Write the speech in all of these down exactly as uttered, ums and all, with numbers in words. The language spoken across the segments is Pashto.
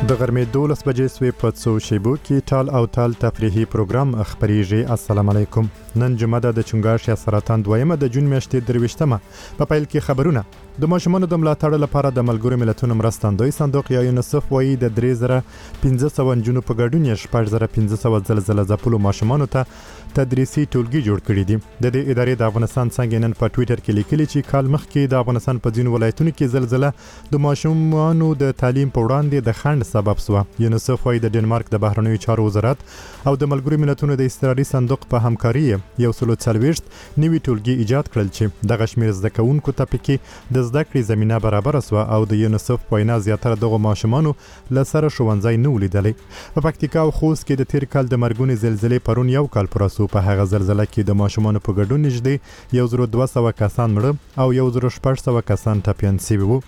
د غرمې دولس بجې سوې په څو شیبو کې ټال او ټال تفریحي پروګرام خپریږي. السلام علیکم. نن جمعه ده د چنګاښ یا سرطان دویمه د جون میاشتې درویشتمه. په پیل کې خبرونه. د ماشومانو د ملاتړ لپاره د ملګرو ملتونو مرستندوی صندوق یا یونیسف وایي د درې زره پنځه سوه نجونو په ګډون یې شپږ زره پنځه سوه زلزله ځپلو ماشومانو ته تدریسي ټولګي جوړ کړي دي. د دې ادارې د افغانستان څنګه نن په ټویټر کې لیکلي چې کال مخکې د افغانستان په ځینو ولایتونو کې زلزله د ماشومانو د تعلیم په وړاندې د خنډ سبب شوه. یونیسف وایي د ډنمارک د بهرنیو چارو وزارت او د ملګرو ملتونو د اضطراري صندوق په همکاري یو سل څلوېښت نوي ټولګي ایجاد کړل چې دغه شمېر زده کوونکو ته پکې د زده کړې زمینه برابره شوه او د یونیسف په وینا زیاتره دغو ماشومانو له سره ښوونځی نه و لیدلی. په پکتیکا او خوست کې د تیر کال د مرګونې زلزلې پرون یو کال پوره شو. په هغه زلزله کې د ماشومانو په ګډون نږدې یو زر دوه سوه کسان مړه او یو زر شپږ سوه کسان ټپیان شوي وو.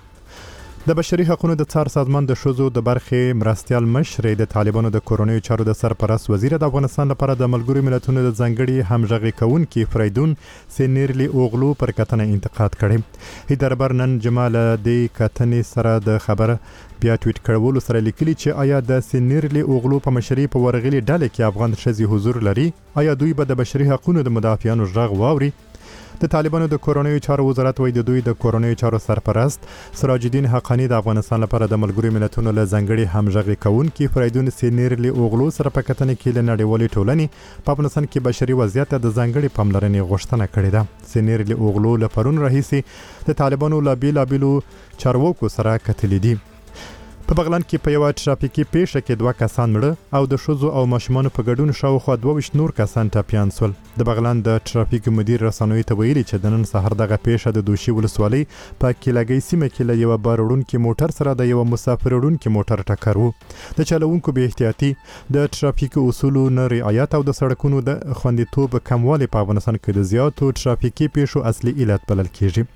د بشري حقوقو د څار سازمان د ښځو د برخې مرستیال مشرې د طالبانو د کورنیو چارو د سرپرست وزیر د افغانستان لپاره د ملګرو ملتونو د ځانګړي همغږي کوونکي فریدون سینیرلی اوغلو پر کتنه انتقاد کړی. هیدربر نن جمعه له دې کتنې سره د خبره بیا ټویټ کړولو سره لیکلي چې آیا د سینیرلی اوغلو په مشرۍ په ورغلي ډلې کې افغان ښځې حضور لري؟ آیا دوی به د بشري حقوقو د مدافعانو غږ واوري؟ د طالبانو د کورنیو چارو وزارت وایي د دوی د کورنیو چارو سرپرست سراج الدین حقانی د افغانستان لپاره د ملګرو ملتونو له ځانګړي همغږي کوونکي فریدون سینیرلی اوغلو سره په کتنه کې له نړیوالې ټولنې په افغانستان کې بشري وضعیت ته د ځانګړي پاملرنې غوښتنه کړې ده. سینیرلی اوغلو له پرون راهیسې د طالبانو له بیلابیلو چارواکو سره کتلي دي. په بغلان کې په یوه ټرافیکي پیښه کې دوه کسان مړه او د ښځو او ماشومانو په ګډون شاوخوا دوه ویشت نور کسان ټپیان شول. د بغلان د ټرافیک مدیر رسنیو ته ویلي چې د نن سهار دغه پیښه د دوشي ولسوالۍ په کیلګۍ سیمه کې له یوه بار وړونکي موټر سره د یوه مسافر وړونکي موټر ټکر و. د چلوونکو بې احتیاطي، د ټرافیک اصولو نه رعایت او د سړکونو د خوندیتوب کموالی په افغانستان کې د زیاتو ټرافیکي پیښو اصلي علت بلل کیږي.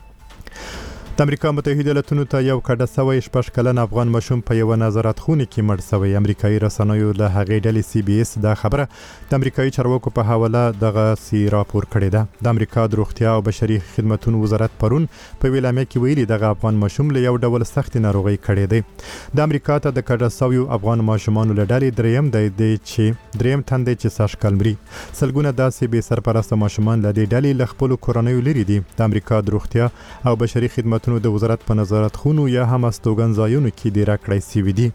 د امریکا متحده ایالاتونو ته یو کډه سوی شپږ کلن افغان ماشوم په یوه نظارت خونې کې مړ سوی. امریکایي رسنیو له هغې ډلې سی بي اس دا خبره د امریکایي چارواکو په حواله دغسې راپور کړې ده. د امریکا د روغتیا او بشري خدمتونو وزارت پرون په یوې اعلامیه کې ویلي دغه افغان ماشوم له یو ډول سختې ناروغۍ کړی دی. د امریکا ته د کډه سویو افغان ماشومانو له ډلې دریم دی دی چې دریم تن دی چې سږ کال مري. سلګونه داسې بې سرپرسته ماشومان له دې ډلې له خپلو کورنیو لرې دي. د امریکا د روغتیا او بشري خدمتونو د وزارت په نظارت خونو یا هم استوګن ځایونو کې ډیره کړی سوي دي.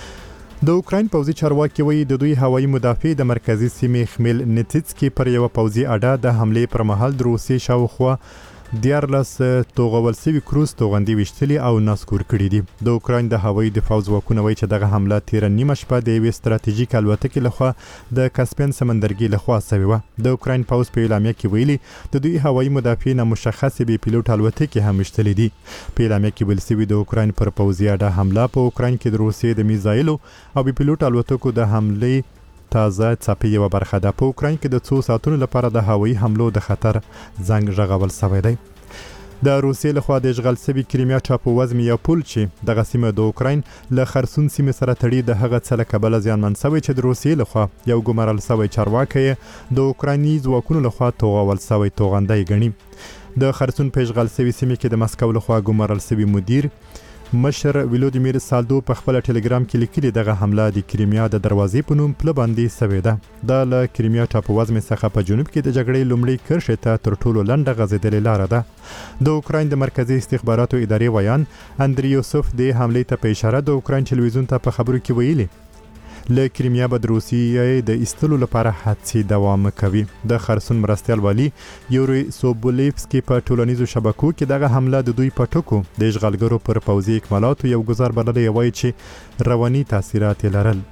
د اوکراین پوځي چارواکي وایي د دوی هوایي مدافع د مرکزي سیمې خمیل نیتسکي پر یوه پوځي اډه د حملې پر مهال د روسیې شاوخوا دیارلس توغول سوي کروز توغندي ویشتلي او ناسکور کړي دي. د اوکراین د هوایي دفاع ځواکونه وایي چې دغه حمله تیره نیمه شپه د یوې ستراتیژیک الوتکې لخوا د کاسپین سمندرګي لخوا شوې وه. د اوکراین پوځ په اعلامیه کې ویلي د دوی هوایي مدافع نامشخصې بې پیلوټ الوتکې هم ویشتلي دي. په اعلامیه کې ویل شوي د اوکراین پر پوځي اډه حمله په اوکراین کې د روسیې د میزایلو او بې پیلوټ الوتکو د حملې تازه څپې یوه برخه ده. په اوکراین کې د څو ساعتونو لپاره د هوایي حملو د خطر زنګ غږول شوی دی. د روسیې لخوا د اشغال شوي کریمیا ټاپووزمې یا پول چې دغه سیمه د اوکراین له خرسون سیمې سره تړي د هغه څه له کبله زیانمن شوی چې د روسیې لخوا یو ګمارل شوی چارواکی د اوکرایني ځواکونو لخوا توغول شوی توغندی ګڼي. د خرسون په اشغال شوي سیمې کې د مسکو لخوا ګمارل شوي مدیر مشر ولودیمیر سالدو په خپل ټلګرام کې لیکلي دغه حمله د کریمیا د دروازې په نوم پله باندې شوې ده. دا له کریمیا ټاپووزمې څخه په جنوب کې د جګړې لومړۍ کرښې ته تر ټولو لنډه غځېدلې لاره ده. د اوکراین د مرکزي استخباراتو ادارې ویان اندری یوسف د حملې ته په اشاره د اوکراین ټلویزیون ته په خبرو کې ویلي له کریمیا به د روسیې د ایستلو لپاره هڅې دوام کوي. د خرسون مرستیال والي یوري سوبولیفسکي په ټولنیزو شبکو کې دغه حمله د دوی په ټکو د اشغالګرو پر پوځي اکمالاتو یو ګزار بللی وایي چې رواني تاثیرات یې لرل.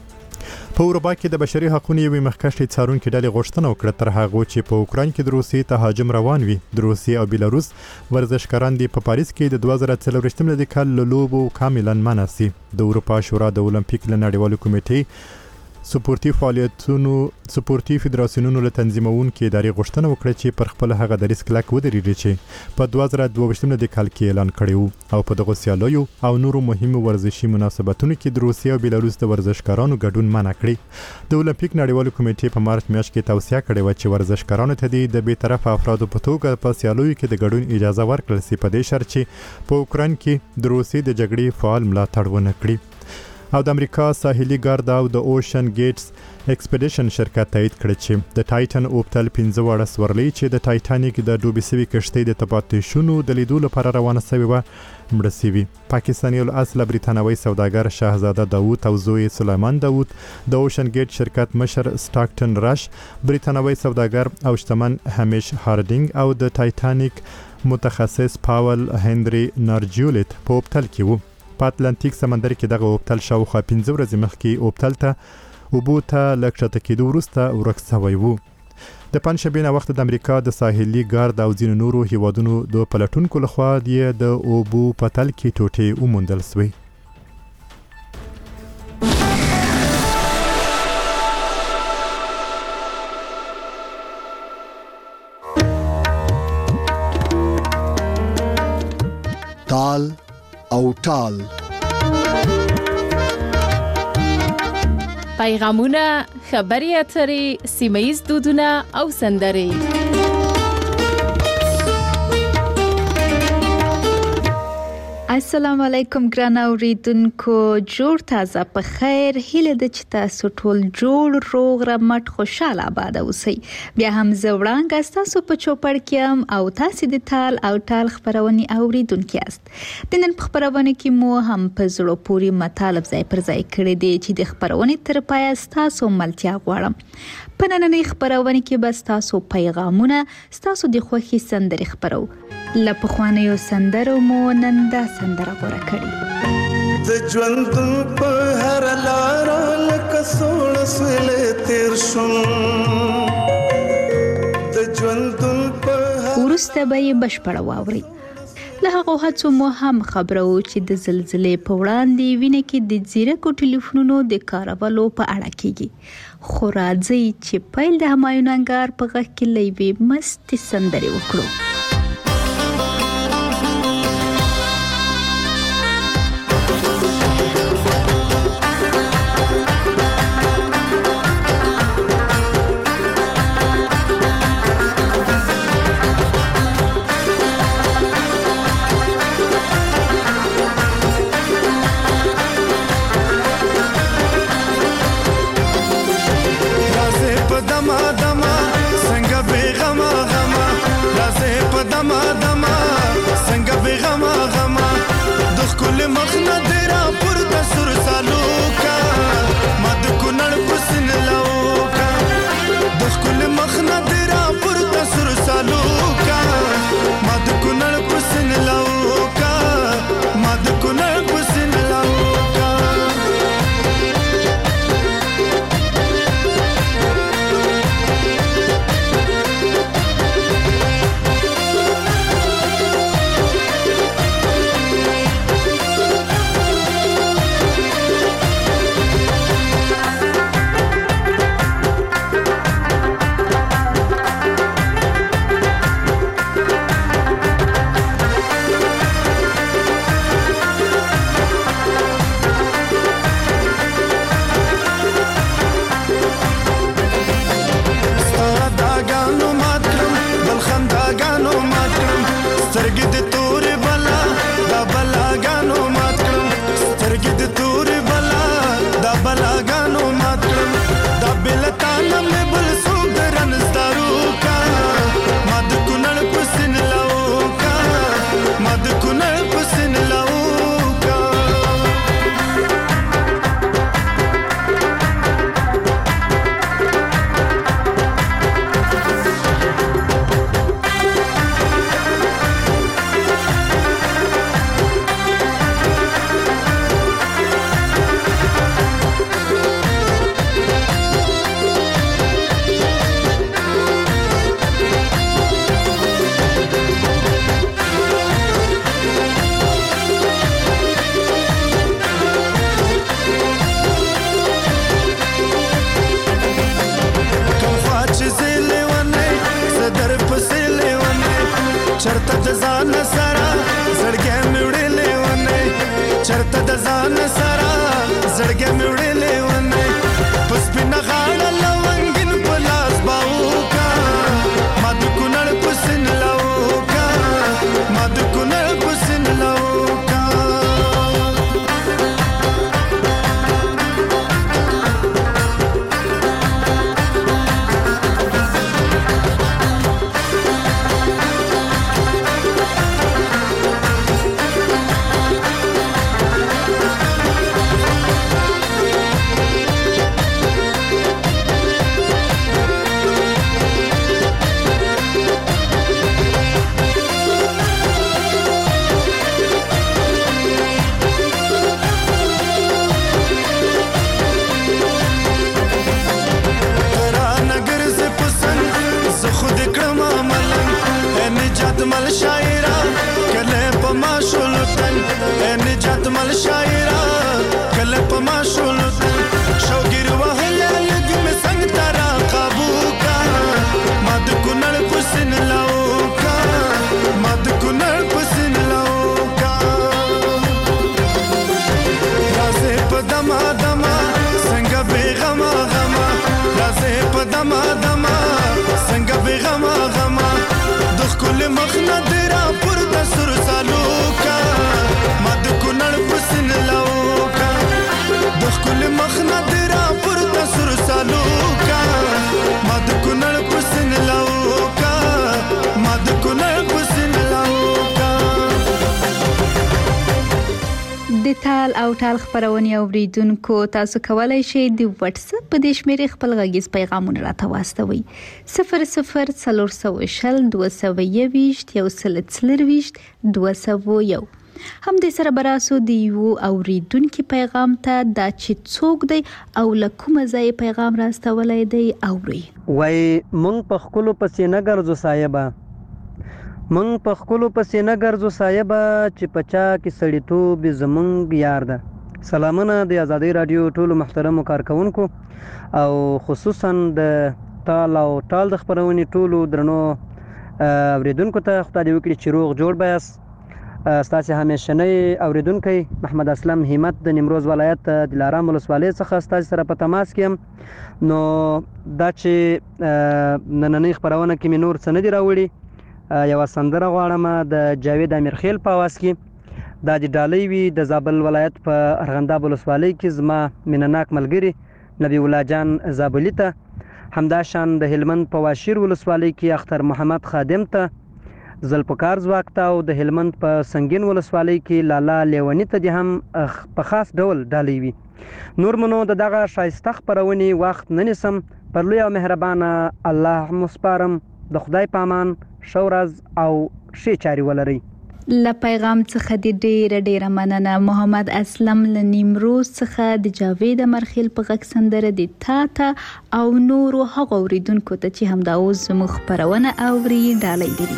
په اروپا کې د بشري حقوقو یوې مخکښې څارونکې ډلې غوښتنه وکړه تر هغو چې په اوکراین کې د روسیې تهاجم روان وي د روسیې او بیلاروس ورزشکاران دې په پاریس کې د دوه زره څلوېښتم میلادي کال له لوبو کاملا منع سي. د اروپا شورا د اولمپیک له نړیوالو کمیټې سپورتي فعالیتونو سپورتي فدراسیونونو له تنظیمونکو ادارې غوښتنه وکړه چې پر خپل هغه دریځ کلک ودرېږي چې په دوه زره دوه ویشتم میلادي کال کې اعلان کړی و او په دغو سیالیو او نورو مهمو ورزشي مناسبتونو کې د روسیې او بیلاروس د ورزشکارانو ګډون منع کړي. د اولمپیک نړیوالو کمیټې په مارچ میاشت کې توصیه کړې وه چې ورزشکارانو ته دې د بې طرفه افرادو په توګه په سیالیو کې د ګډون اجازه ورکړل سي په دې شرط چې په اوکراین کې د روسیې د جګړې فعال ملاتړ ونه کړي. او د امریکا ساحلي ګارد او د اوشن ګیټس ایکسپیډیشن شرکت تایید کړ چې د ټایټن اوپټل پنځه وړه سورلۍ چې د ټایټانیک د ډوبې سوي کشتۍ د تباتې شونو د لیدو لپاره روانه سوي و مړه سوي. پاکستاني الاصل بریتانوي سوداګر شاهزاده داوود او زوی سلیمان داوود د اوشن ګیټ شرکت مشر سټاکټن رش، بریتانوي سوداګر او شتمن همیش هاردینګ او د ټایټانیک متخصص پاول هنري نارجولت په اوپټل کې وو. په اتلانتیک سمندر کې دغه اوپټل شاوخوا پنځه ورځې مخکې اوپټل ته اوبو ته لږ ښکته کېدو وروسته ورک سوی و. د پنجشنبې نه وخت د امریکا د ساحلي ګارد او ځینو نورو هیوادونو د پلټونکو لخوا د اوبو په تل کې ټوټې وموندل سوې. تال او ټال پیغامونه، خبري اترې، سیمه‌ییز دودونه او سندرې. السلام علیکم ګران اوریدونکو، جوړ تازه په خیر. هیله د چې تاسو ټول جوړ روغ رمټ خوشاله آباد اوسئ. بیا هم زه وړاندې تاسو په چوپړ کې ام او تاسو د تال او ټال خبرونه اوریدونکو یاست. د نن خبرونه کې مو هم په زړه پوري مطالب ځای پر ځای کړی دی چې د خبرونه تر پای تاسو ملتیا غواړم. په نننۍ خبرونه کې بس تاسو پیغامونه، تاسو د خوښي سندرې خبرو. لپاره خوانیو سندرو مو نن دا سندره غوړه کړي. د ژوندون په هر لار لکه سوړ سویل تیر شوم، د ژوندون په ورسته به بشپړ واوري. له هغه هڅو مو هم خبرو چې د زلزلې په وړاندې وینې کې د زیرکو ټلیفونونو د کارولو په اړه کیږي. خو راځي چې پیل د همایون انګار په غږ کې لوي مست سندرې وکړو. مل شاعرا کله پما شولتل نجات مل شاعرا کله پما شولتل شوګر وهله لګ می څنګه ترا قابو کا مد کونړ پسن لاو کا مد کونړ پسن لاو کا رازه پدما دما څنګه بیغما غما رازه پدما دما څنګه بیغما غما دخ کل مخنا درا پر دسر سالو کا مد کونړ پسن لاو کا دخ کل مخنا درا پر دسر سالو کا مد کونړ پسن لاو کا مد کونړ پسن لاو کا د تال او ټال خبرونه اوریدونکو تاسو کولای شئ د واتس اپ په د شمیرې خپل غږیز پیغامونه راته واستوي صفر صفر څلور سوه شل دوه سوه یوویشت یو سل څلرویشت دوه سوه یو هم د سره براسو د یو اوریدونکو پیغام ته دا چې څوک دی او لکومه ځای پیغام راستولای دی اوري وای مونږ په خپل پسې نه ګرځو صاحبہ مونږ په خپل پسې نه ګرځو صاحبہ چې پچا کې سړیتوب زمونږ یار ده سلامونه د آزادۍ رادیو ټولو محترمو کارکونکو او خصوصا د تال او ټال د خبرونې ټولو درنو اوریدونکو ته خدای دې وکړي چې روغ جوړ بیاس ستاسو همیشنۍ اوریدونکو محمد اسلم همت د نیمروز ولایت دلارام ولسوالۍ څخه ستاسو سره په تماس کې نو دا چې نننۍ خبرونه کې نور څه نه دی راوړي یو سندره غواړم د جاوید امیرخیل په आवाज کې دا د ډالۍ وی د زابل ولایت په ارغنداب ولسوالۍ کې زما مینناک ملګری نبی الله جان زابلی ته همداشان د هلمند په واشیر ولسوالۍ کې اختر محمد خادم ته زلپکار زواک ته او د هلمند په سنگین ولسوالۍ کې لالا لیونی ته د هم په خاص ډول ډالۍ وی نور منو د دغه شایسته خبرونې وخت نه نسم پر لوی او مهربانه الله مسپارم د خدای پامان شورز او شی چاري ولري ل پیغام څخه د ډیره ډیره مننه محمد اسلم ل نیمروز څخه د جاوید مرخیل په غږ سندره د تا ته او نورو هغه اوریدونکو ته چې هم دا اوس مخبرونه اوري ډالۍ دي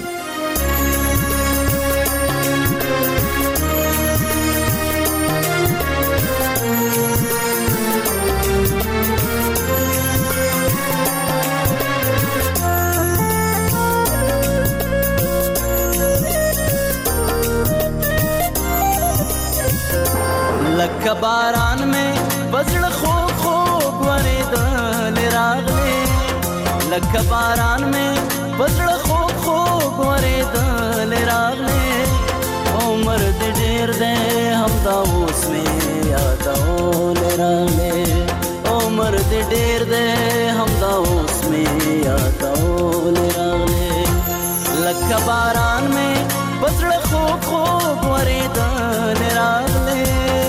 لکه باران میں بزړه خوب خوب ورېدل راغلې لکه باران میں بزړه خوب خوب ورېدل راغلې عمر دې ډېر دی همدا اوس مې یادول راغلې عمر دې ډېر دی همدا اوس مې یادول راغلې لکه باران میں بزړه خوب خوب ورېدل راغلې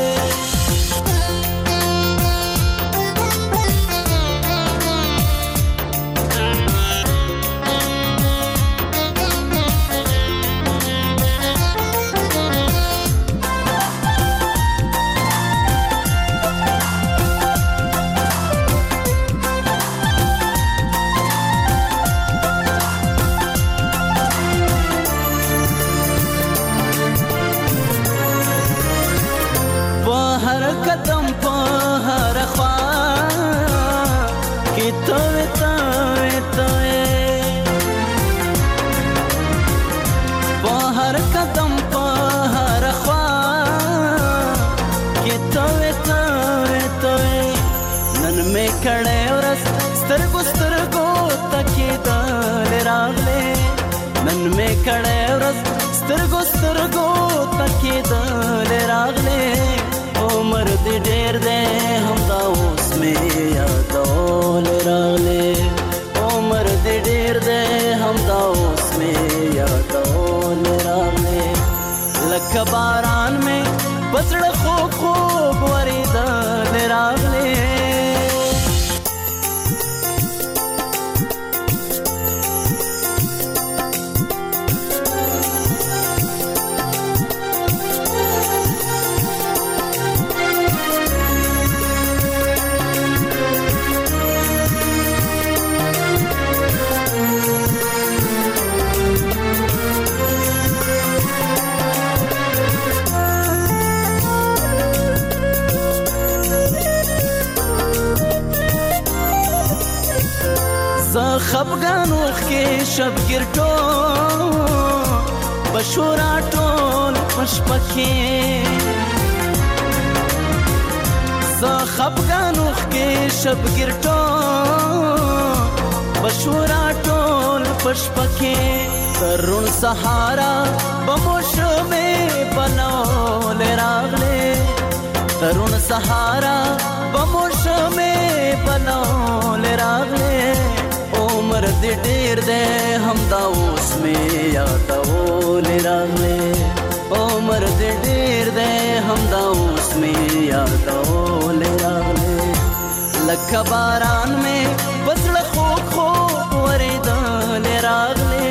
قدم په هر خوا کې تو تو تو په هر قدم په هر خوا کې تو تو تو نن مې کړه ورس سترګو سترګو تکي دل راغله نن مې کړه ورس سترګو سترګو تکي دل راغله عمر دې ډېر دی همدا اوس مې یادول راغلې عمر دې ډېر دی همدا اوس مې یادول راغلې لکه باران مې بزړه خوب خوب ورېدل راغلې خفګانوخ کې شبګر ټول بشورا ټول پشپکې ز خفګانوخ کې شبګر ټول بشورا ټول پشپکې ترون سهارا بموش میں بنول راغلے ترون سهارا بموش میں بنول راغلے عمر دی ډیر دے هم دا اوس میں یادول راغلے عمر دی ډیر دے هم دا اوس میں یادول راغلے لکه باران میں بسړ خو خو وریدل راغلے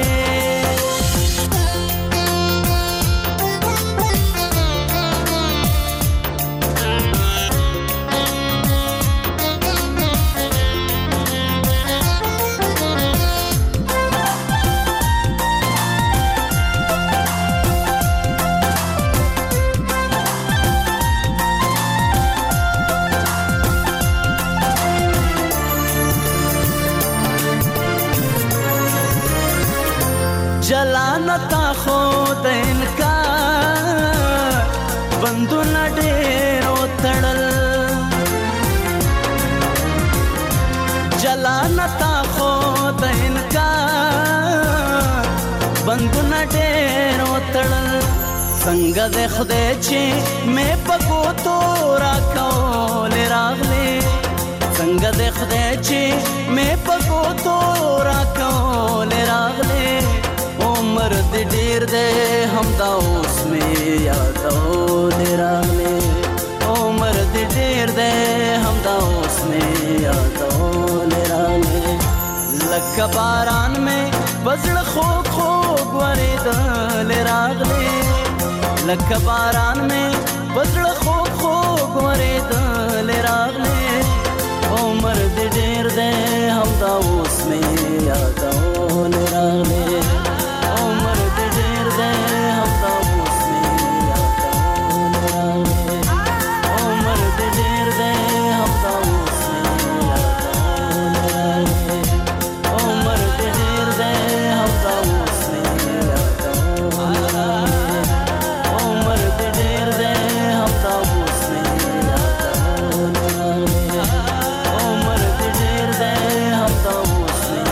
جلانتا خود انکار بندونه ډېرو تړل جلانتا خود انکار بندونه ډېرو تړل څنګه د خدای چې مې په ګوتو راکول راغلې څنګه د خدای چې مې په ګوتو راکول راغلې عمر دی ډیر دی هم دا اوس مې یادول راغلې عمر دی ډیر دی هم دا اوس مې یادول راغلې لکه باران مې بزړه خوږ خوږ ورېدل راغلې لکه باران مې بزړه خوږ خوږ ورېدل راغلې عمر دی ډیر دی هم دا اوس مې یادول راغلې عمر دی ډیر دی هم دا اوس مې یادول راغلې عمر دی ډیر دی هم دا اوس مې یادول راغلې عمر دی ډیر دی هم دا اوس مې یادول راغلې عمر دی ډیر دی هم دا اوس مې یادول راغلې عمر دی ډیر دی هم دا اوس مې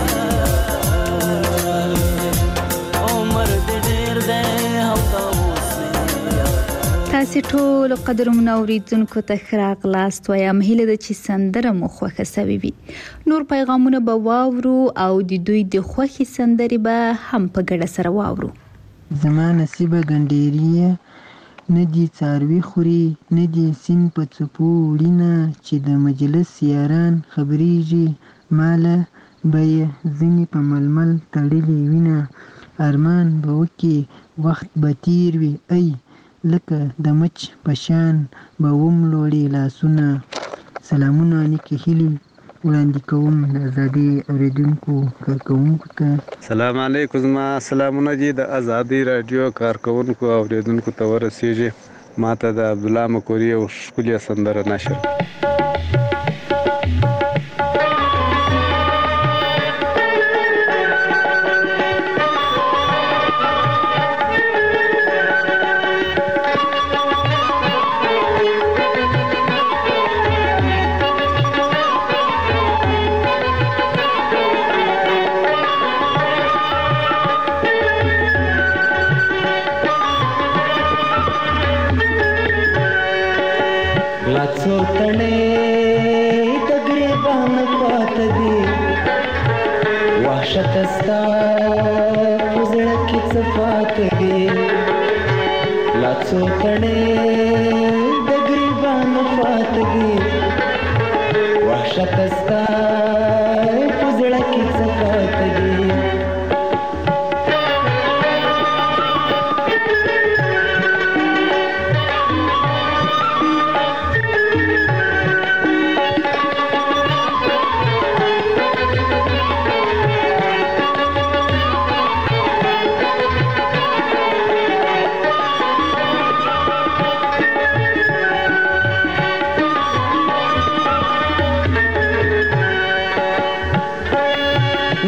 تاسې ټول قدرمنو اوریدونکو ته ښه راغلاست وایم هیله ده چې سندره مو خوښه سوې وي نور پیغامونه به واورو او د دوی د خوښې سندرې به هم په ګډه سره واورو زما نصیبه ګنډېریه نه دي څاروي خوري نه دي سیند په څپو وړینه چې د مجلس یاران خبرېږي ماله به یې ځینې په ململ تړلې وینه ارمان به وکړي وخت به تیر وي ای لکه د مچ په شان به وملوړي لاسونه سلامونه نیکې هیلې وړاندې کوم د ازادي اوریدونکو کارکوونکو ته سلام علیکم زما سلامونه دي د ازادي رادیو کارکوونکو او اوریدونکو ته ورسیږي ماته د عبدالله مکوري او ښکلې سندره نشر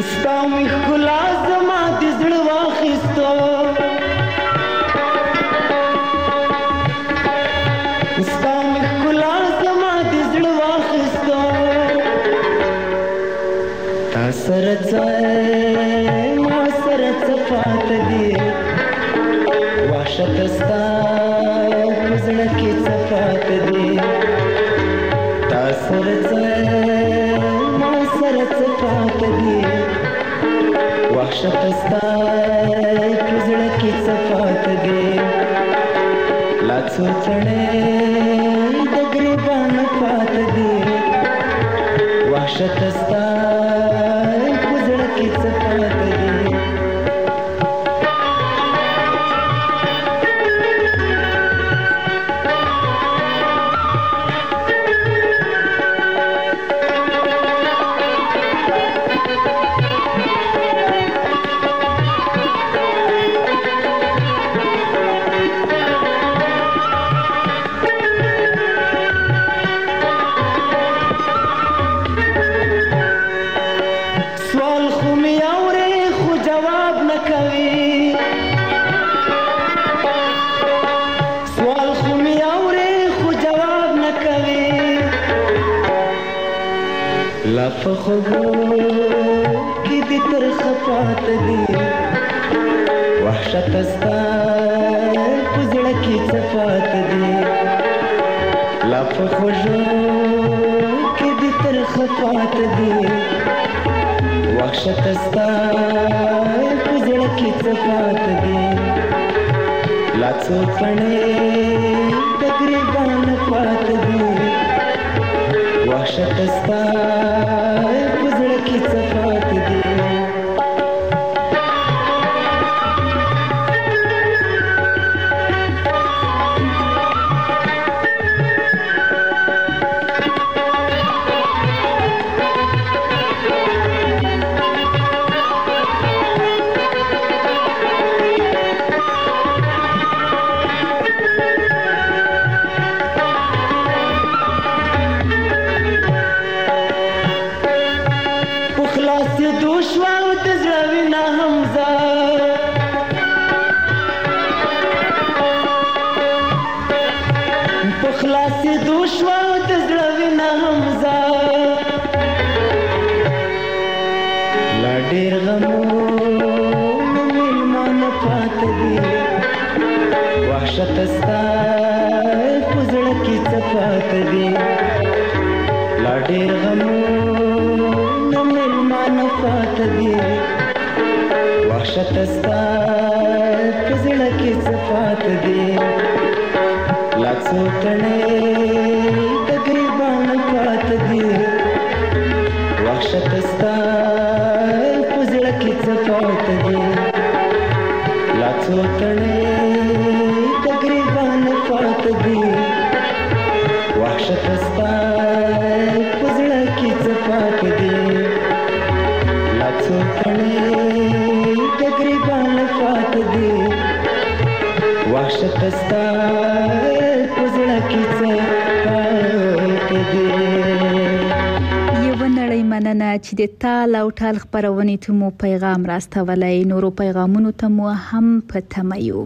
ستا مې ښکلا زما د زړه واخیستو ستا مې ښکلا زما د زړه واخیستو تا سره څه ما سره څه پاته دي وحشت ستا په زړه کې څه پاته دي تا سره څه ما سره څه پاته دي وحشت ستا په زړه کې څه پاته دي لا څو څڼې د ګریبان پاته دي وحشت ستا په زړه کې څه پاته دي خوبو کې دې ترخه پاته دي وحشت ستا په زړه کې څه پاته دي لا په خوږو کې دې ترخه پاته دي وحشت ستا په زړه کې څه پاته دي لا څو څڼې د ګریبان پاته دي وحشت ستا په زړه کې څه پاته دي وحشت ستا په زړه کې څه پاته دي لا ډېر غمونه مېلمانه پاته دي وحشت ستا په زړه کې څه پاته دي لا څو تڼې د ګریبان پاته دي وحشت ستا په زړه کې څه پاته دي لا څو تڼې وحشت ستا په زړه کې څه پاته دي لا څو تڼې د ګریبان پاته دي وحشت ستا په زړه کې څه پاته دي یو نړۍ مننه چې د تال او ټال خبرونې ته مو پیغام راستولای نورو پیغامونو ته مو هم په تمه یو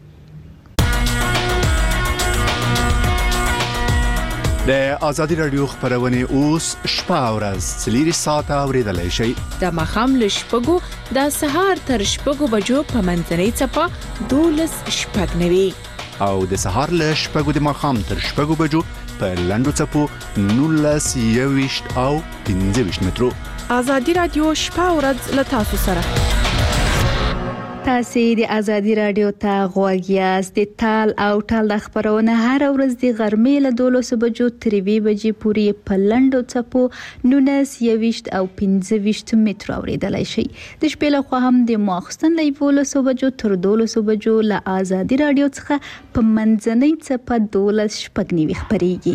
د آزادي رادیو خبرونه اوس شپه او ورځ څلوري ساعته اوریدلای شئ د مخام لشپګو د سهار تر شپګو بجو په منځنۍ چپا دولس شپږ نوي او د سهار لشپګو د مخام تر شپګو بجو په لندو چپو نولس یويشت او پنځه ویشت مترو آزادي رادیو شپه او ورځ له تاسو سره تاسو د ازادي رادیو ته غوږ یاست د تال او ټال خبرونه هر ورځ د غرمې له دولس بجو تر وی بجې پورې په لندو چپو نولس یويشت او پنځه ویشت مترو اوریدلای شئ د شپې له خوا هم د ماخستن له دولس بجو تر دولس بجو له ازادي رادیو څخه په منځنۍ چپه دولس شپږ نیوي خبريږي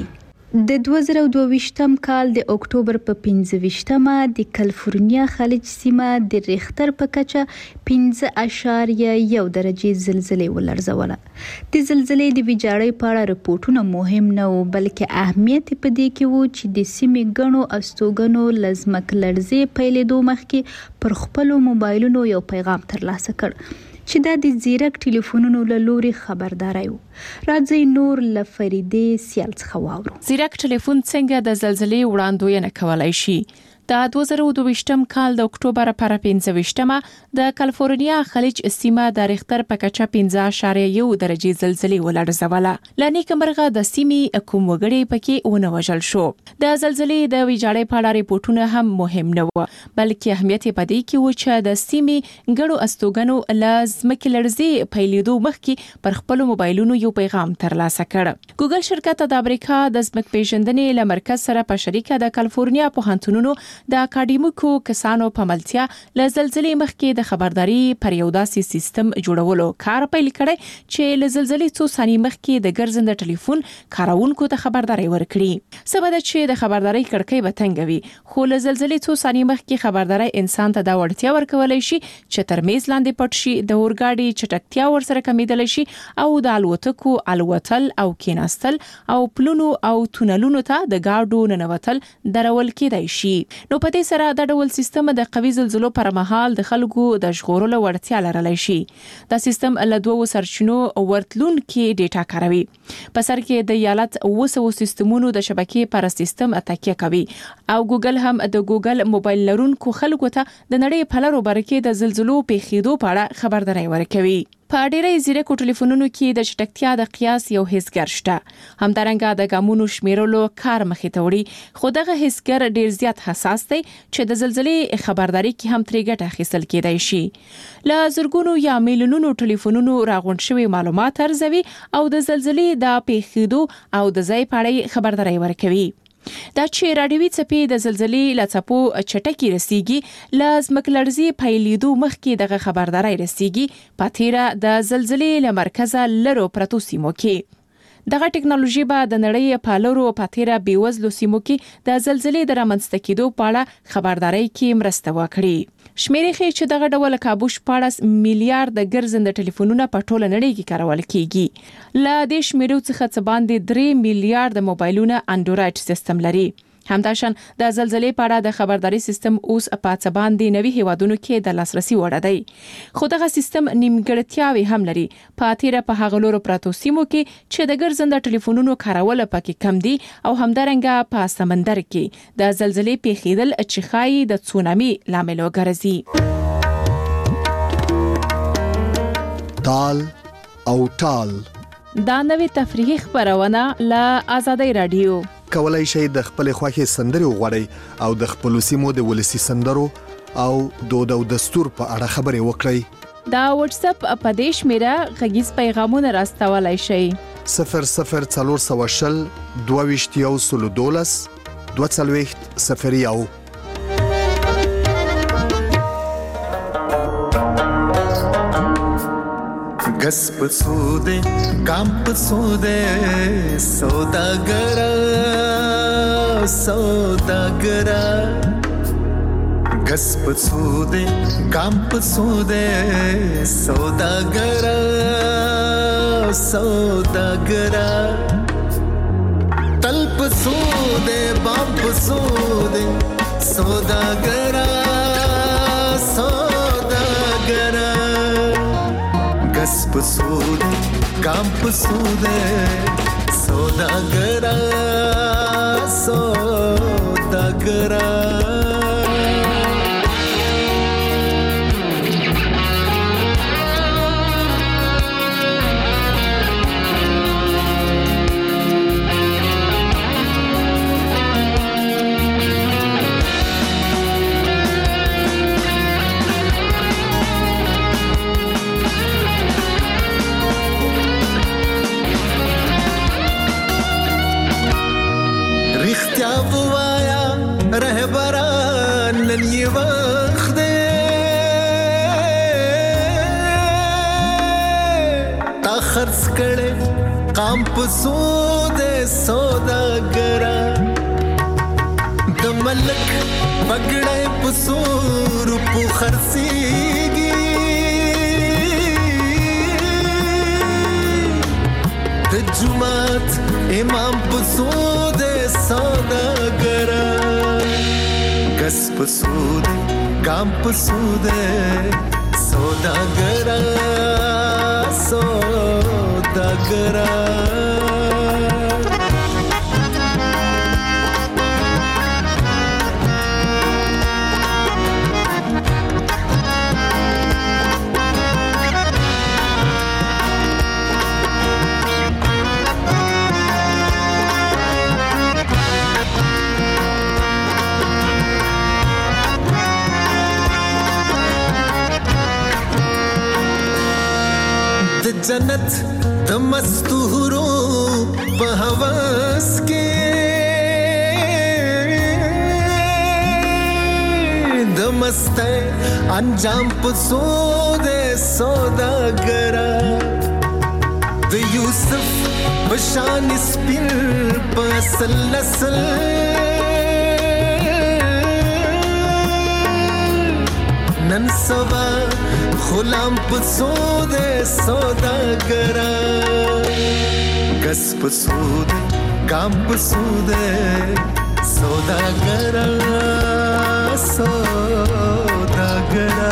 د دوه زره دوه ویشتم کال د اکتوبر په پنځه ویشتمه د کالیفورنیا خلیج سیمه د ریختر په کچه پنځه اعشاریه یو درجه زلزلې ولړزوله. د زلزلې د ویجاړۍ په اړه رپورټونه مهم نه وو، بلکې اهمیت په دې کې وو چې د سیمې ګڼو استوګنو لزمک لړزې پیلېدو مخکې پر خپلو موبایلونو یو پیغام ترلاسه کړ چې دا د زیرک ټلیفونونو له لوري خبرداري وو. راځي نور لفریدې سیال څخه واورو. زیرک ټلیفون څنګه د زلزلې وړاندوینه کولای شي؟ د دوه زره دوه ویشتم کال د اکتوبر پر پنځه ویشتمه د کالیفورنیا خلیج سیمه د ریختر په کچه پنځه اعشاریه یو درجه زلزلې ولړزوله. لنی کمرغه د سیمې کوم وګړي پکې ونه وژل شو. د زلزلې د ویجاړۍ په اړه رپورټونه هم مهم نه و، بلکې اهمیت په دې کې و چې د سیمې ګڼو استوګنو لازمکه لړزې پیلېدو مخکې پر خپل موبایلونو یو پیغام ترلاسه کړ. ګوګل شرکت د امریکا د ځمک پیژندنې له مرکز سره په شریکه د کالیفورنیا پوهنتونونو د اکاډمیکو کسانو په ملتیا له زلزلې مخکې د خبرداري پر یو داسې سیستم جوړولو کار پیل کړی چې له زلزلې څو ثانیې مخکې د ګرځنده ټلیفون کارونکو ته خبرداري ورکړي. سبب چې د خبرداري کړکۍ به تنګ وي، خو له زلزلې څو ثانیې مخکې خبرداري انسان ته د وړتیا ورکولای شي چې تر میز لاندې پټ شي، د اورګاډي چټکتیا ورسره کمیدل شي او د الوتکو الوتل او کیناستل او پلونو او تونلونو ته د گاډو ننوتل درول کېدای شي. نو په دې سره د ډول سیستم د قوي زلزلو پر مهال د خلکو د ژغورلو وړتیا لرلی شي. دا سیستم له دوه سرچینو ورتلون کې ډیټا کاروي. په سر کې د یالت اوه سوه سیستمونو د شبکې پر سیستم تکیه کوي او ګوګل هم د ګوګل موبایل لرونکو خلکو ته د نړۍ په لارو برکې د زلزلو پیښېدو په اړه خبرداري ورکوي. په ډېرې زیرکو ټلیفونونو کې د چټکتیا د قیاس یو حسګر شته. همدارنګه د ګامونو شمیرلو کار مخې ته وړي، خو دغه حسګر ډېر زیات حساس دی چې د زلزلې خبرداري کې هم ترې ګټه اخیستل کېدای شي. له زرګونو یا میلیونونو ټلیفونونو راغونډ شوي معلومات ارزوي او د زلزلې د پیښېدو او د ځای په اړه خبرداري ورکوي. دا چې راډیوي څپې د زلزلې له څپو چټکي رسیږي، لازمک لړزې پیلېدو مخکې دغه خبرداري رسیږي په تیره د زلزلې له مرکزه لرو پرتو سیمو کې. دغه ټکنالوژي به د نړۍ په لرو په تیره بیوزلو سیمو کې د زلزلې د رامنځته کېدو په اړه خبرداري کې مرسته وکړي. شمیرې ښیي چې دغه ډول کابو شپاړس میلیارډ ګرځنده ټلیفونونه په ټوله نړۍ کې کارول کیږي. له دې شمیرو څخه څه باندې درې میلیارډ موبایلونه انډرایډ سیستم لري. همداشان د زلزلې په اړه د خبرداري سیستم اوس په څه باندې نوي هیوادونو کې د لاسرسي وړ دی، خو دغه سیستم نیمګړتیاوې هم لري. په تیره په هغه لورو پرتو سیمو کې چې د ګرځنده ټلیفونونو کارول پکې کم دي او همدارنګه په سمندر کې د زلزلې پیښېدل چې ښایي د تسونامي لامل وګرځي. تال او ټال دا نوې تفریحي خبرونه له آزادۍ رادیو. کولای شئ د خپل خوښي سندرې وغواړئ او د خپل سیمو د ولسی سندرو او دود او دستور په اړه خبرې وکړئ. دا واتس اپ په دې شمیره غږیز پیغامونه راستولای شئ. صفر صفر څلور سوه شل دوه ویشت یو سلو دولس دوه څلوېښت صفر یو. गस पसूदे काम पसूदे सौदागरा सौदागरा गस पसूदे काम पसूदे सौदागरा सौदागरा तल पसूदे बाम पसूदे सौदागरा सौदागरा गस पसूदे काम पसूदे सौदागरा सौदागरा. काम पसूदे سوداګرا د ملک پګړې پسور په خرسيږي د جمعات امام پسود سوداګرا کس پسود ګام پسود سوداګرا سوداګرا جنت د مستورو په هوس کې د مسته انجام په سود سوداګرا د یوسف بشان سپین په سلسل نن سبا غلام پسود سوداګرا کس پسود کام پسود سوداګرا سوداګرا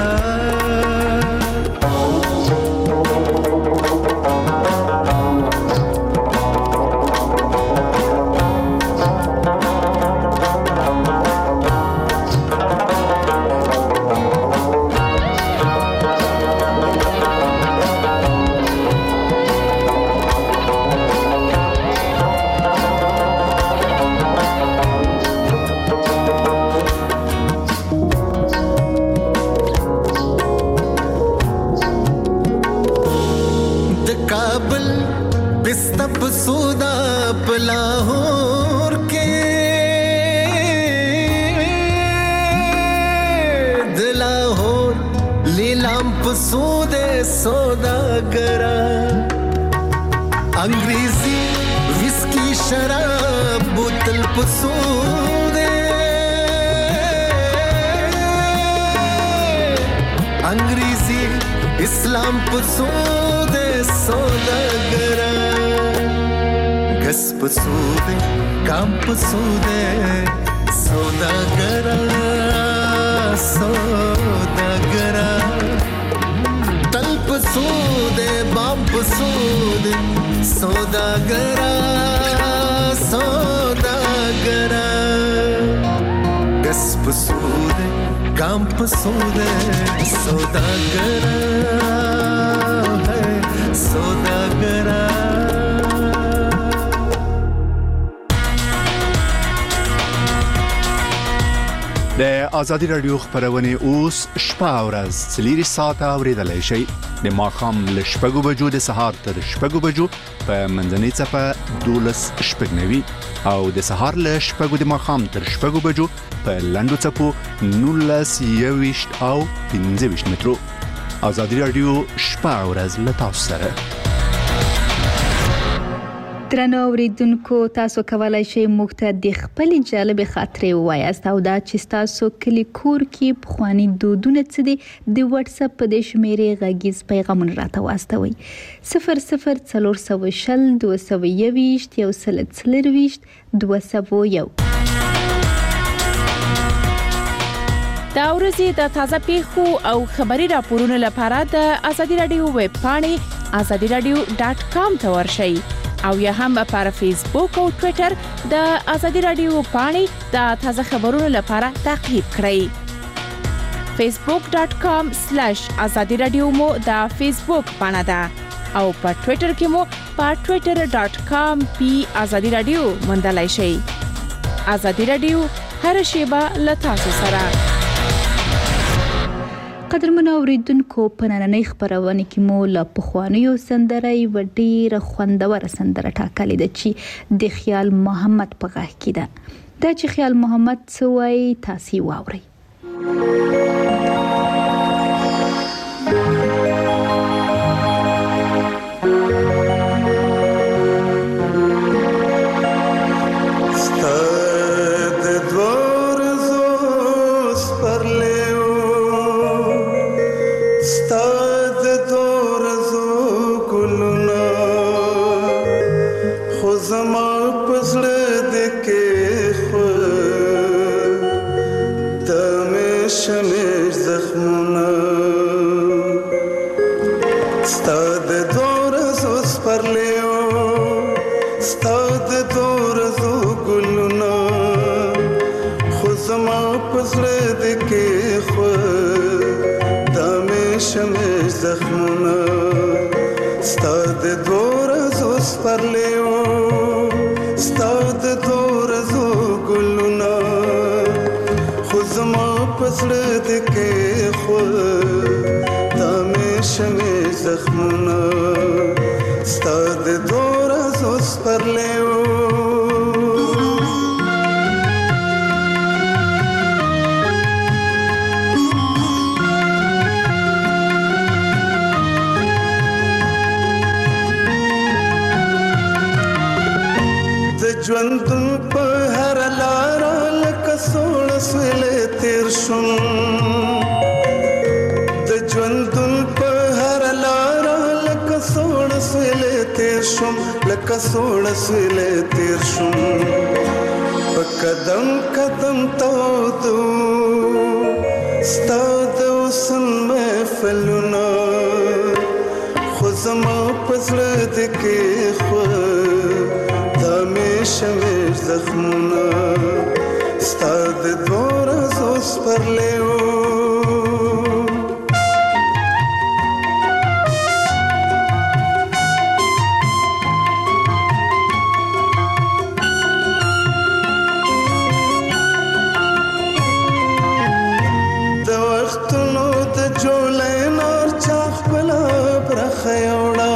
سودا پلاہور کے دلاہور لیلام پسود سوداگرا انگریزی وسکی شراب بوتل پسود انگریزی اسلام پسود سوداگرا کس پسود کام پسود سوداگرا سوداگرا تل پسود بام پسود سوداگرا سوداگرا کس پسود کام پسود سوداگرا سوداگرا د ازادي رادیو خبرونه اوس شپه او ورځ څلوري ساعته اوریدلای شئ د ماښام له شپږو بجو د سهار تر شپږو بجو په منځنۍ صفه دولس شپږنوي او د سهار له شپږو د ماښام تر شپږو بجو په لنډو صفو نولس یويشت او پنځه ویشت مترو. ازادي رادیو شپه او ورځ له تاسو سره. درنو اوریدونکو تاسو کولای شئ موږ ته د خپل جالب خاطرې ووایاست او دا چې تاسو کلی کور کې پخوانی دودونه څه دي د واتس اپ په د شمیرې غږیز پیغامونه راته واستوي صفر صفر څلور سوه شل دوه سوه یوویشت یو سل څلرویشت دوه سوه یو. دا ورځې د تازه پیښو او خبري راپورونو لپاره د ازادي رادیو ویب پاڼې ازادي رادیو ډاټ کام ته ورشئ او یا هم پر فیسبوک او ټوئیټر د ازادي رادیو پاڼې د تازه خبرونو لپاره تعقیب کړئ. فیسبوک ډاټ کام سلیش ازادي رادیو مو د فیسبوک پاڼه ده او په ټوئیټر کې مو په ټوئیټر ډاټ کام پی ازادي رادیو موندلای شئ. ازادي رادیو هر شیبه له تاسو سره. قدرمن اوریدونکو په نننۍ خبرونه کې مو له پخوانیو سندرې و ډیره خوندوره سندره ټاکلې ده چې د خیال محمد په غږ کې ده. دا چې خیال محمد څه وایي تاسو واورئ. شمې زخمونه ستا د دوه ورځو سپرلی و ستا د دوه ورځو ګلونه خو زما په زړه دې کېښود دا مې شمې زخمونه ستا د دوه ورځو سپرلی و ژوندون په هر لاره لکه سوړ سویلې تیر شوم د ژوندون په هر لاره لکه سوړ سویلې تیر شوم لکه سوړ سویلې تیر شوم په قدم قدم تودو ستا د حسن محفلونه خو زما په زړه دې کېښود دا مې شمې زخمونه ستا د دوه ورځو سپرلی و د وختونو د جولۍ نار چا خپله برخه یوړه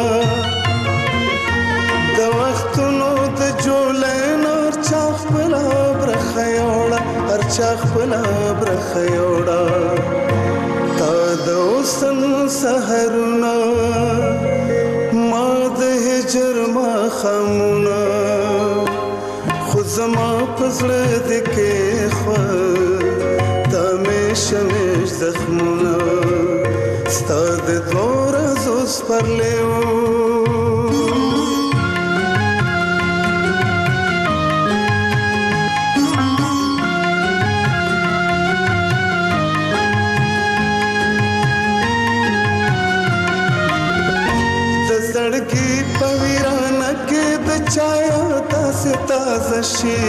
چا خپله برخه یوړه تا د حسن سحرونه ما د هجر ماښامونه خو زما په زړه دې کېښود دا مې شمې زخمونه ستا د دوه ورځو سپرلی و چایا داسې تازه شي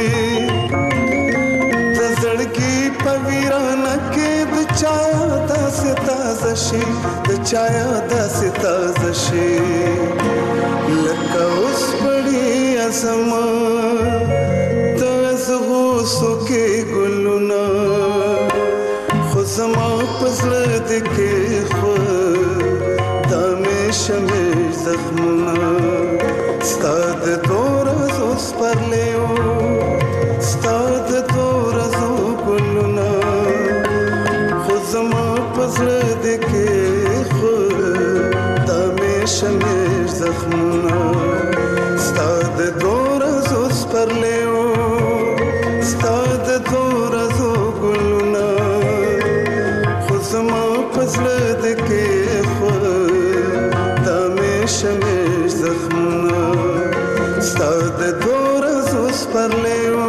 د زړګي په ویرانه کې د چایا داسې تازه شي د چایا داسې تازه شي لکه اوس پړي زما د زغوسو کې ګلونه خو زما په زړه دې کېښود دا مې شمې زخمونه ستا د دوه ورځو سپرلی و ستا د دوه ورځو ګلونه خو زما په زړه دې کېښود دا مې شمې زخمونه ستا د دوه ورځو سپرلی و ستا د دوه ورځو ګلونه خو زما په زړه دې کېښود دا مې شمې زخمونه ستا د دوه ورځو سپرلی و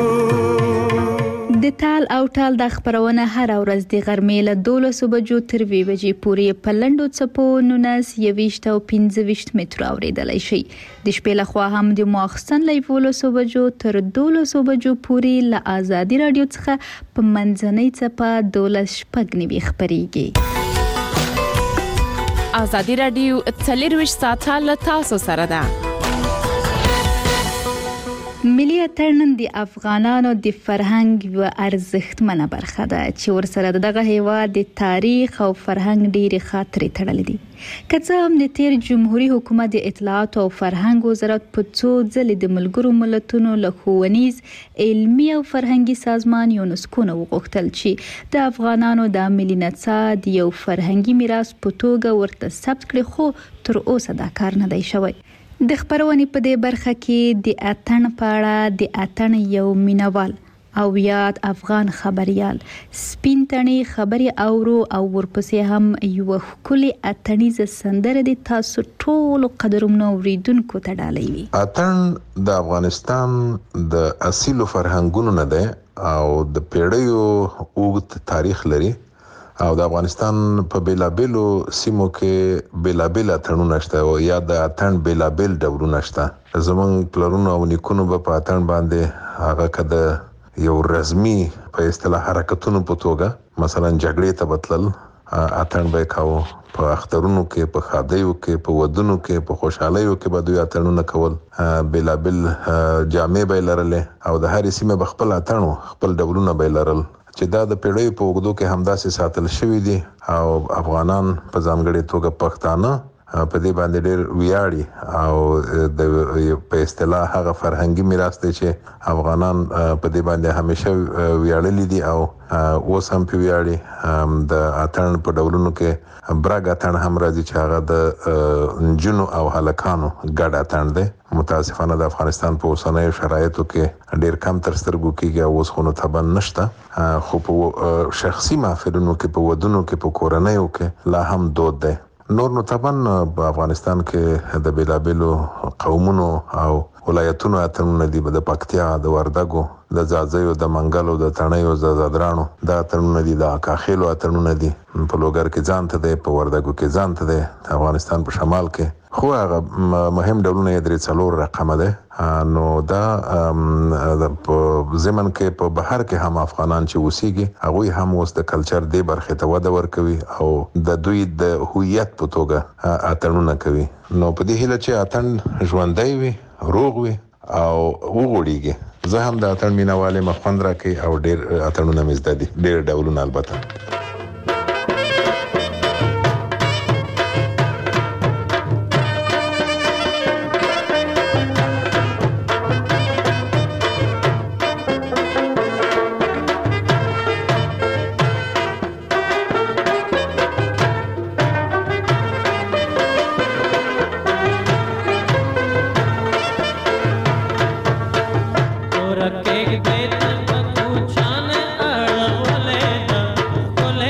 د تال او ټال د خبرونه هر ورځ د غرمې له دولسو بجو تر وی بجې پورې په لنډو څپو نونس یويشت او پنځه ویشت متر اوریدلای شي د شپې له خوا هم د ماخستن له دولسو بجو تر دولسو بجو پورې له آزادي رادیو څخه په منځنۍ څپه دولس شپږ نیوي خبريږي آزادي رادیو څلرویشت ساعته له تاسو سره ده ملي اتن د افغانانو د فرهنګ او ارزښتمنه برخه ده چې ورسره دغه هیواد د تاریخ او فرهنګ ډېری خاطرې تړلې دي. کڅه هم د تیر جمهوریت حکومت د اطلاعات او فرهنګ وزارت په څو ځلې د ملګرو ملتونو له ښوونیز علمي او فرهنګي سازمان یونسکو نه وغوښتل چې د افغانانو د ملي نڅا د یو فرهنګي میراث په توګه ورته ثبت کړي، خو تر اوسه دا کار نه دی شوی. د خبرونې په دې برخه کې د اتن په اړه د اتن یو مینوال او یاد افغان خبريال سپین تڼي خبري اورو او ورپسې هم یو خولي اتنیز سندره د تاسو ټول قدرمنو اوریدونکو ته ډالۍ وي. اتن د افغانستان د اصیل فرهنګونو نه ده او د پیړیو اوږد تاریخ لري او د افغانستان په بیلابیلو سیمو کې بیلابیل اتنونه شته او یا د اتن بیلابیل ډولونه شته. زمونږ پلرونو او نیکونو په اتن باندې هغه کده یو رسمي په اصطلاح حرکتونو په توګه مثلا جګړې ته بتلل اتن به کاو په اخترونو کې په خادیو کې په ودونو کې په خوشحالیو کې به دوی اتنونه کول بلابل جامع به لرلې او د هر سیمه بخپل اتنو خپل ډولونه به لرل چې دا د پیړیو په وګړو کې همداسې ساتل شوی دي او افغانان په ځانګړي توګه پښتانه په دې باندې ډېر ویاړي او د په اصطلاح هغه فرهنګي میراث دی چې افغانان په دې باندې همیشه ویاړلي دي او اوس هم په ویاړي د اتن په ډولونو کې برګ اتن هم راځي چې هغه د جنو او هلکانو ګډ اتن دی متاسفانه د افغانستان په اوسنیو شرایطو کې ډېر کم تر سترګو کېږي او اوس خو نو طبعا نشته خو په شخصي محفلونو کې په ودونو کې په کورنیو کې لا هم دود دی نور نو طبعا په افغانستان کې د بیلابلو قومونو او ولایتونو اتنونه دي د پکتیا د وردګو د زازیو د منګلو د تڼیو د زادرانو د اتنونه دي د اکاخیلو اتنونه دي په لوګر کې ځانته دي په وردګو کې ځانته دي افغانستان په شمال کې خو هغه مهم ډولونه یې درې څلور رقم ده نو دا په زمن کې په بهر کې هم افغانان چې اوسېږي هغه هم اوس د کلچر دی برخه ته وده ورکوي او د دوی د هویت په توګه اتنونه کوي نو په دې هیله چې اتن ژوندۍ وي روغ وي او وغوړیږي زه هم د اتن مینواله مخوند راکې او ډېر اتنونه مې زده دي ډېر ډولونه البته रखे बेतन को छान अड़ोले दा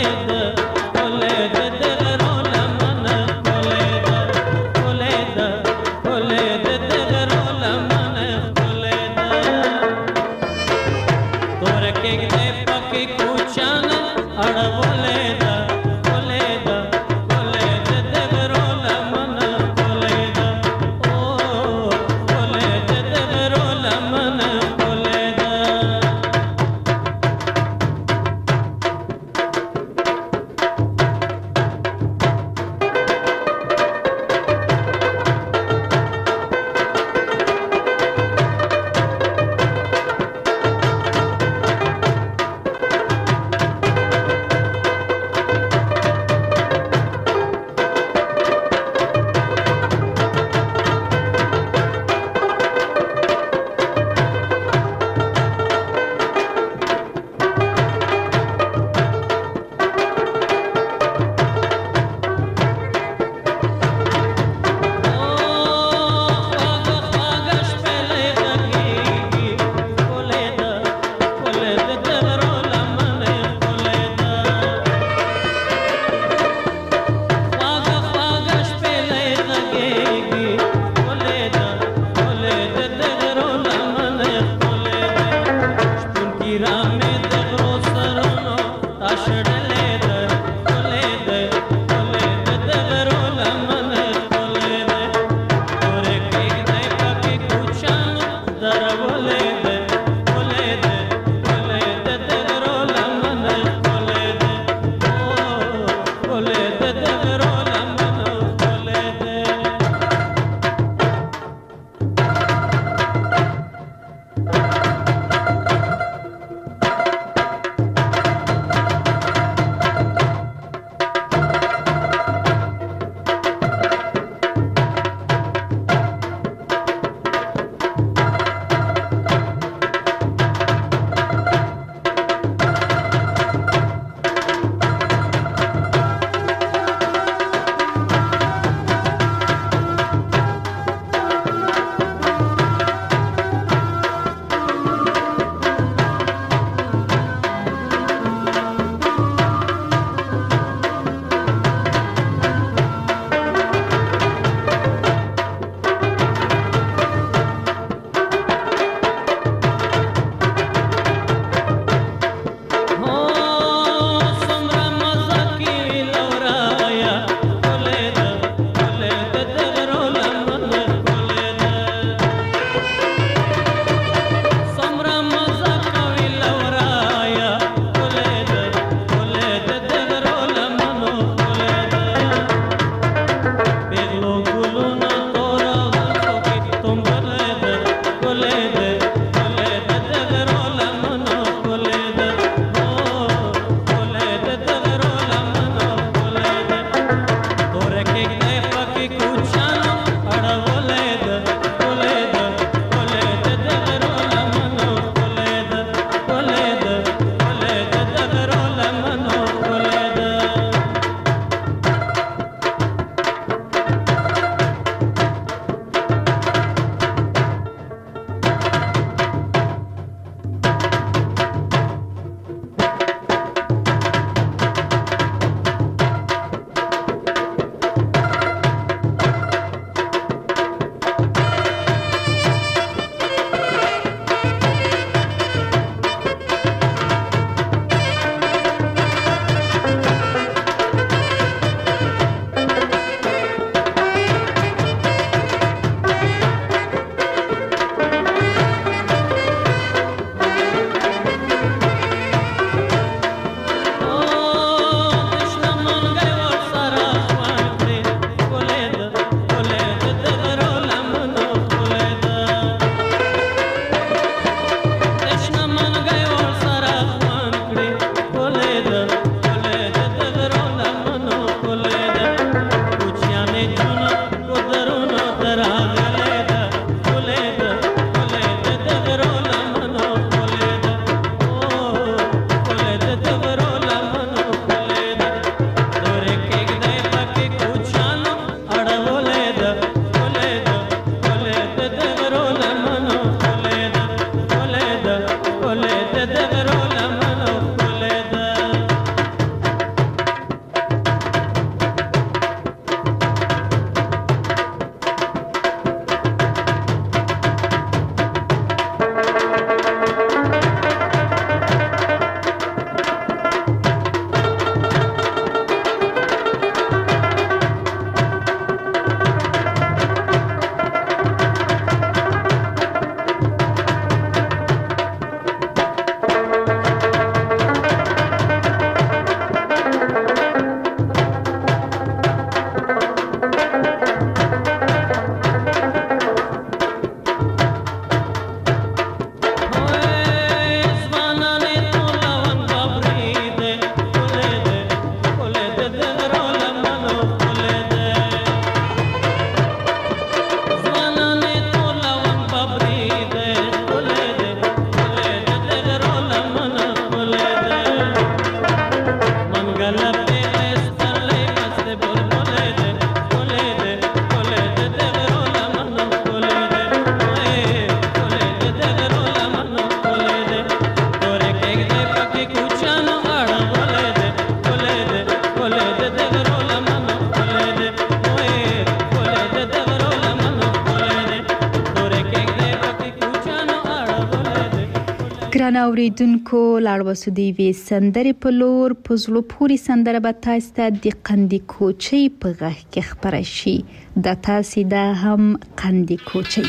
ګران اوریدونکو لاړ وسو دی وی سندرې په لور پزلو پوری سندره به تاسو ته د قندي کوچي په غږ کې خبره شي د تاسو د هم قندي کوچي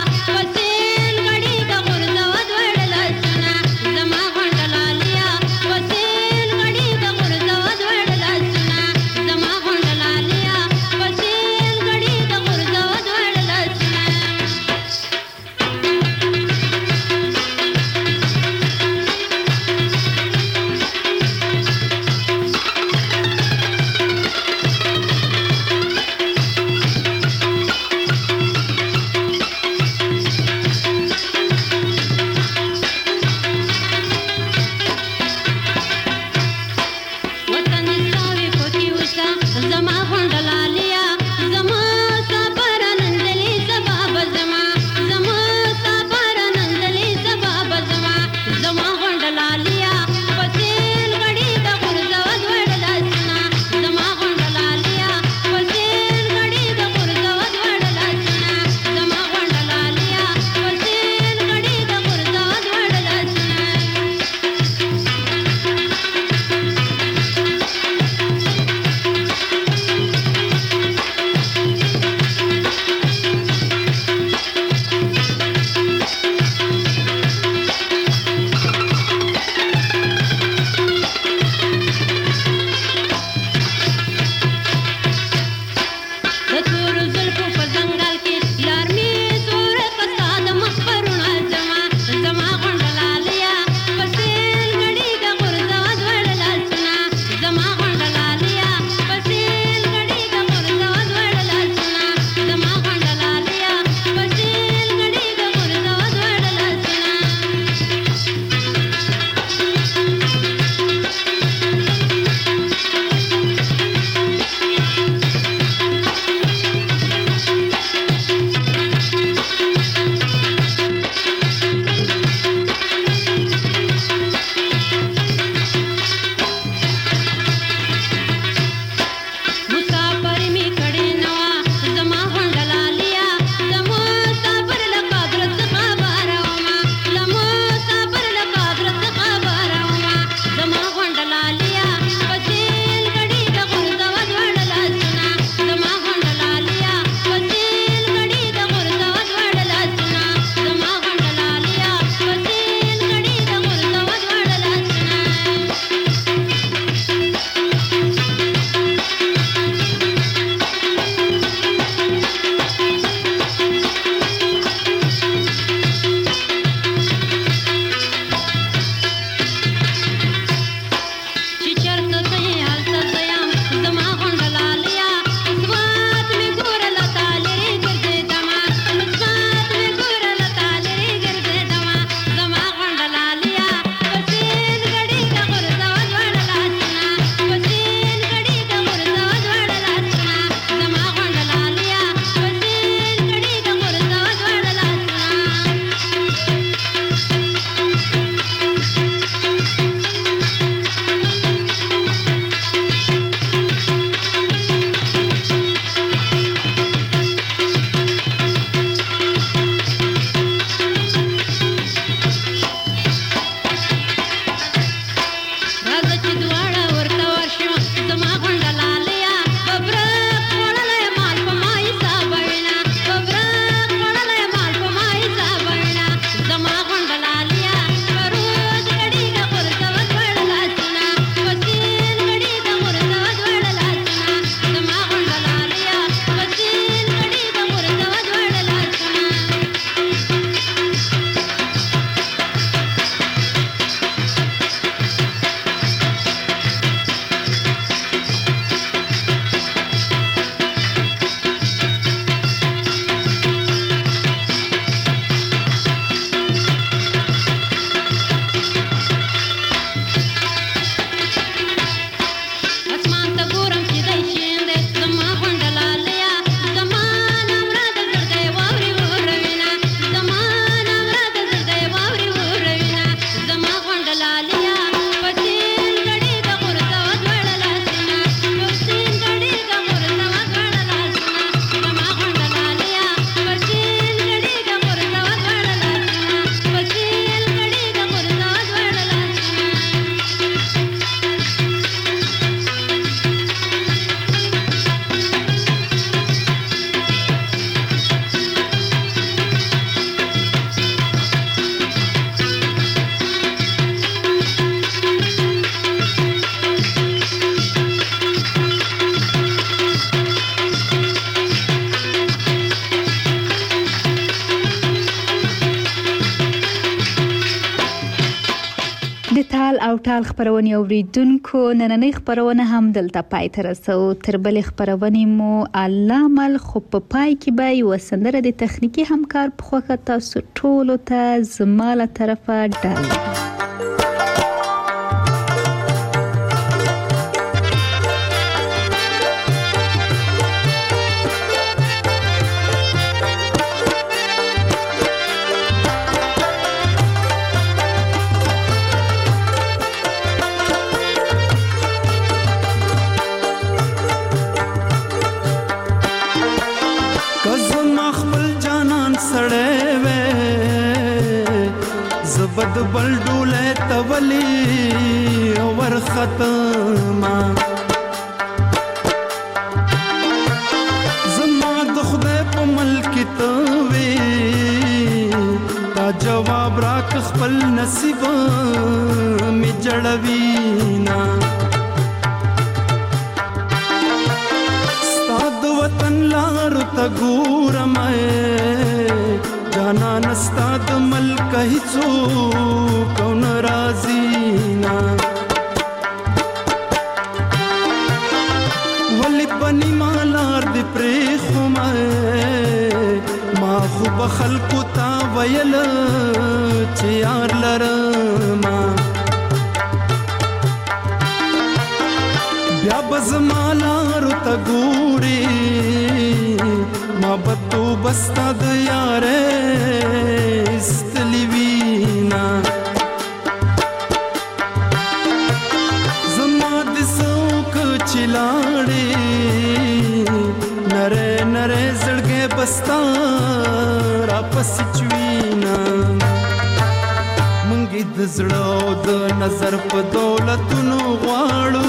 زما غونډلالیا ټال او ټال خبرونه اوریدونکو نننۍ خبرونه هم دلته پای ته رسو تر بلې خبرونه مو الله مل خو په پای کې به یو سندره د تخنیکی همکار په خوخه تاسو ټول ته زماله طرفه ډال زبد بل ډوله تولی ور ختمه زما د خدای په ملک ته وی تا جواب راک خپل نصیب می جړوینا ستاد وطن لار ته ګورم جانا نستا د ملک هیڅو کون رازینا ولی بنی مالار دی پریخو ما خو بخلقو تا ویل چه یار لرما بیا بزمالارو تا گوری ما بدو بستا د یاره استلی وینا زما د سوک چلاړي نره نره زړګې بستا را پس چوینا منګي د زړه د نظر په دولتونو غواړو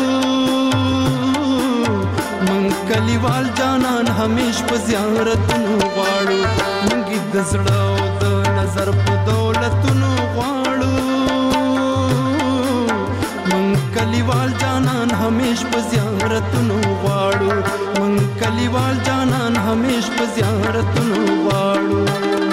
کلیوال جانان همیش په زیارتونو غواړو مونږ د زړه د نظر په دولتونو غواړو مونږ کلیوال جانان همیش په زیارتونو غواړو مونږ کلیوال جانان همیش په زیارتونو غواړو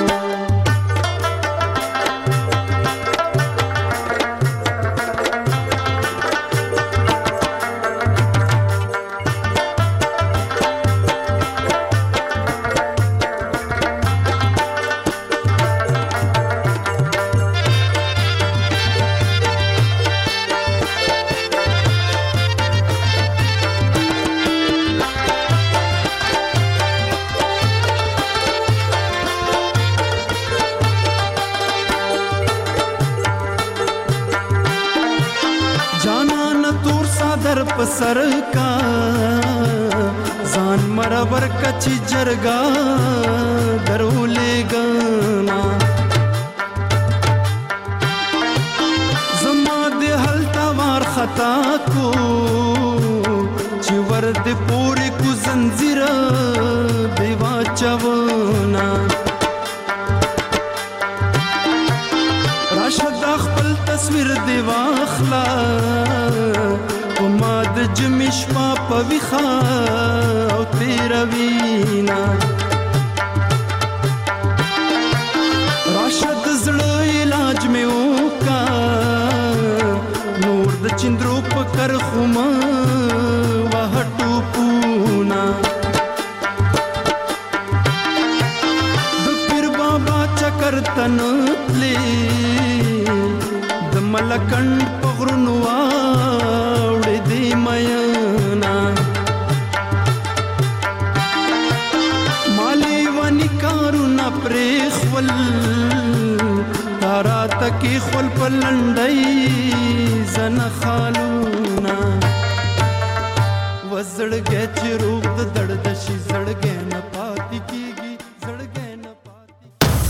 سر کا ځان مرور کچ جرګا درولې ګنا زما د حالت وار خطا کو چې ور د پوری کو زنجیر دیوا چونا راشد خپل تصویر دیوا اخلا وما د جمیش ما پویخا او تیرا وینا راشد زړه علاج می وکا نور د چندرو پکر خوما وهټو پونا د پیر بابا چکر تنتلی د ملکند پغرنوا مینا مالی ونی کارونا پریخول تارا تکی خول پلندئی زن خالونا وزړګې چې روغ د دړدشي زړګې